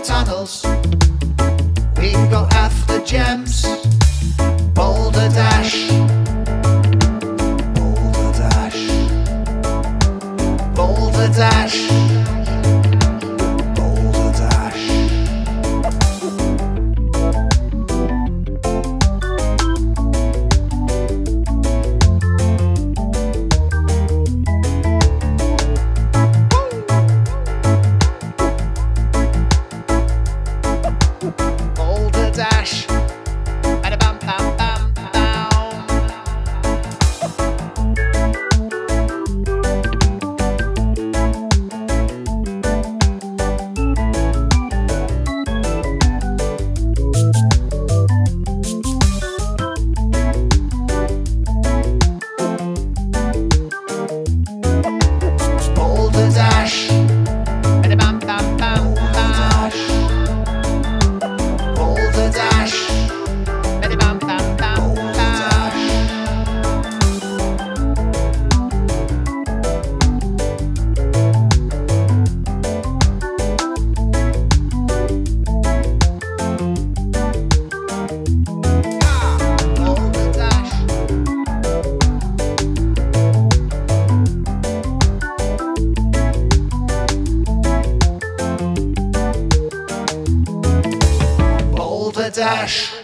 tunnels. We can go after gems. Boulder Dash. Boulder Dash. Boulder Dash. Boulder Dash. Boulder Dash. Ba-da-bum, bum, bum, bum. Boulder Dash. Ba-da-bum, bum, bum, bum. Boulder Dash. Ba-da-bum, bum, bum, bum. Boulder Dash. Boulder Dash.